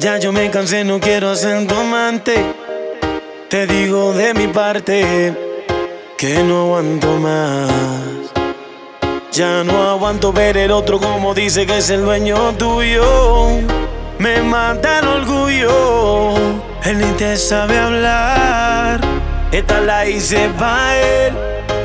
Ya yo me cansé, no quiero ser tu amante. Te digo de mi parte que no aguanto más. Ya no aguanto ver el otro como dice que es el dueño tuyo. Me mata el orgullo. Él ni te sabe hablar. Esta la hice pa' él.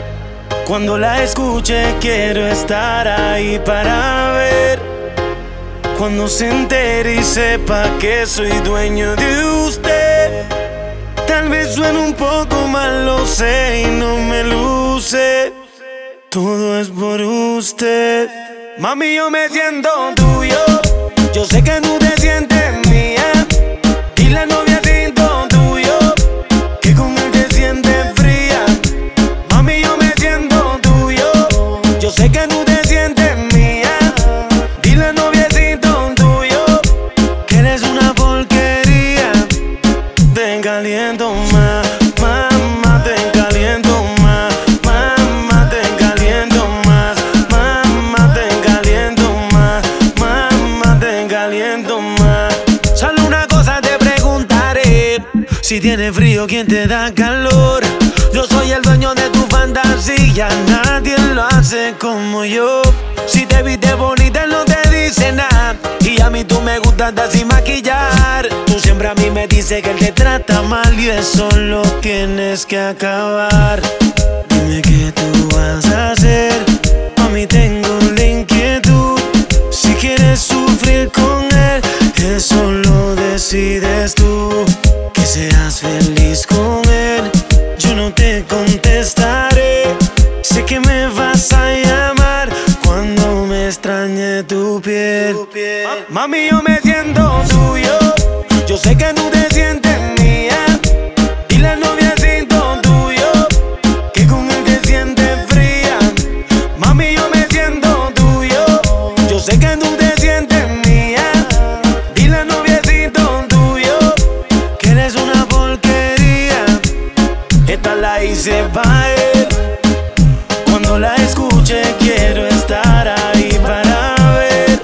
Cuando la escuche quiero estar ahí para ver. Cuando se entere y sepa que soy dueño de usted. Tal vez suene un poco mal, lo sé, y no me luce. Todo es por usted. Mami, yo me siento tuyo. Yo sé que tú te sientes mía. Y la novia siento tuyo, que con él te sientes fría. Mami, yo me siento tuyo. Yo sé que tú te sientes mía. Dile noviecito tuyo que eres una porquería. Te caliento más, mamá, te caliento más. Mamá, te caliento más. Mamá, te caliento más. Mamá, te caliento más. Solo una cosa te preguntaré: si tienes frío, ¿quién te da calor? Yo soy el dueño de tu fantasía, nadie lo hace como yo. Si te viste bonita, él no te dice nada. Y a mí tú me gustas sin maquillar. Tú siempre a mí me dices que él te trata mal, y eso lo tienes que acabar. Dime qué tú vas a hacer. Mami, tengo la inquietud. Si quieres sufrir con él, eso lo decides tú. Que seas feliz con él, yo no te contestaré. Sé que me vas a llamar cuando me extrañe tu piel. Mami, yo me siento tuyo. Yo sé que tú te sientes mía. Y la novia siento tuyo, que con él te sientes fría. Mami, yo me siento tuyo. Yo sé que tú te sientes mía. Y la novia siento tuyo, que eres una porquería. Esta la hice pa' él. Cuando la escuche quiero estar ahí para ver.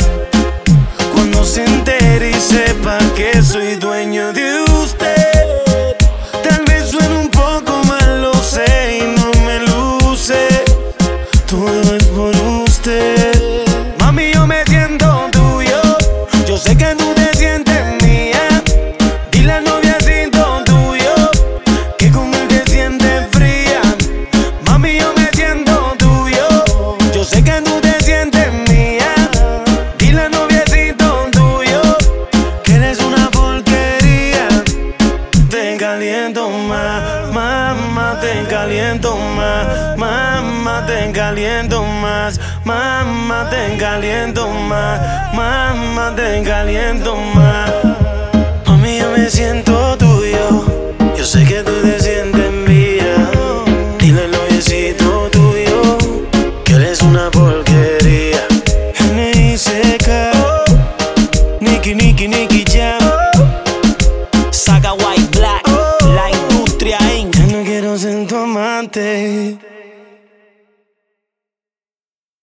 Cuando se entere y sepa que soy dueño de usted. Tal vez suene un poco mal, lo sé, y no me luce. Todo es por usted. Mami, yo me siento tuyo. Yo sé que tú te sientes mía. Dile al noviecito tuyo que con él te sientes fría. Mami, yo me siento tuyo. Yo sé que tú te sientes mía. Dile al noviecito tuyo que eres una porquería. Te caliento más, mamá, te caliento más. Mamá, te caliento más. Mamá, te caliento más. Mamá, te caliento más. Mami, yo me siento tuyo. Yo sé que tú te sientes mía. Dile al noviecito tuyo que eres una porquería. N.I.C.K. Nicky, Nicky, Nicky Jam.